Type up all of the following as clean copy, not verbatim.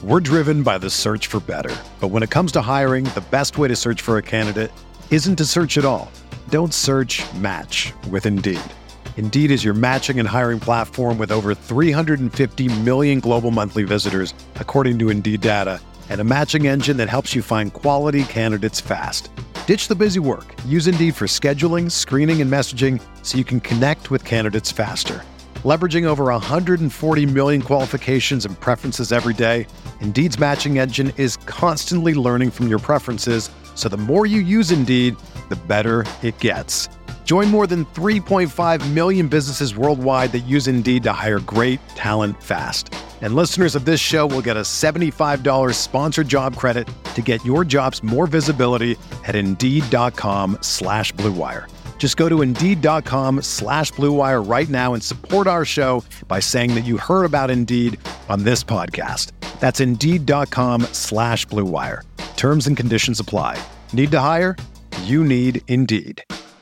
We're driven by the search for better. But when it comes to hiring, the best way to search for a candidate isn't to search at all. Don't search, match with Indeed. Indeed is your matching and hiring platform with over 350 million global monthly visitors, according to Indeed data, and a matching engine that helps you find quality candidates fast. Ditch the busy work. Use Indeed for scheduling, screening, and messaging so you can connect with candidates faster. Leveraging over 140 million qualifications and preferences every day, Indeed's matching engine is constantly learning from your preferences, so the more you use Indeed, the better it gets. Join more than 3.5 million businesses worldwide that use Indeed to hire great talent fast. And listeners of this show will get a $75 sponsored job credit to get your jobs more visibility at Indeed.com/Blue Wire. Just go to Indeed.com/Blue Wire right now and support our show by saying that you heard about Indeed on this podcast. That's Indeed.com/Blue Wire. Terms and conditions apply. Need to hire? You need Indeed.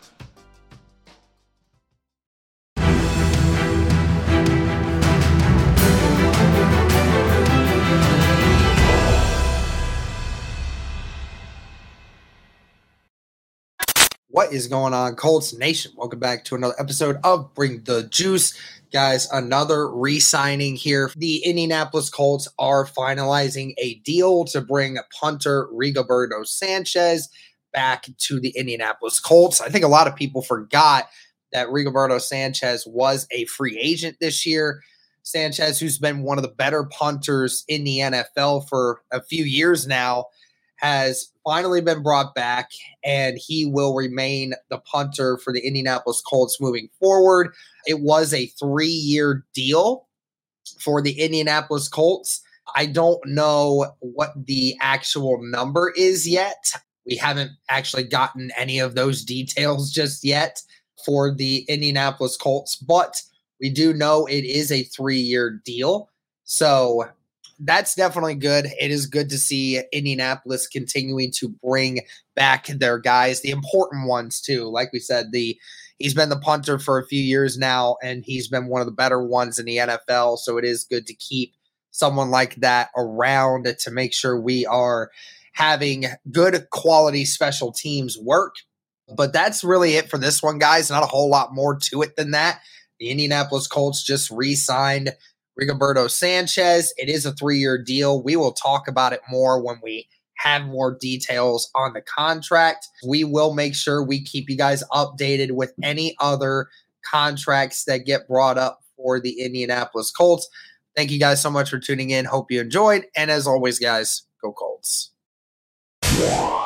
What is going on, Colts Nation? Welcome back to another episode of Bring the Juice. Guys, another re-signing here. The Indianapolis Colts are finalizing a deal to bring punter Rigoberto Sanchez back to the Indianapolis Colts. I think a lot of people forgot that Rigoberto Sanchez was a free agent this year. Sanchez, who's been one of the better punters in the NFL for a few years now, has finally been brought back, and he will remain the punter for the Indianapolis Colts moving forward. It was a 3-year deal for the Indianapolis Colts. I don't know what the actual number is yet. We haven't actually gotten any of those details just yet for the Indianapolis Colts, but we do know it is a 3-year deal. So that's definitely good. It is good to see Indianapolis continuing to bring back their guys, the important ones too. Like we said, he's been the punter for a few years now, and he's been one of the better ones in the NFL. So it is good to keep someone like that around to make sure we are having good quality special teams work. But that's really it for this one, guys. Not a whole lot more to it than that. The Indianapolis Colts just re-signed Rigoberto Sanchez. It is a 3-year deal. We will talk about it more when we have more details on the contract. We will make sure we keep you guys updated with any other contracts that get brought up for the Indianapolis Colts. Thank you guys so much for tuning in. Hope you enjoyed. And as always, guys, go Colts.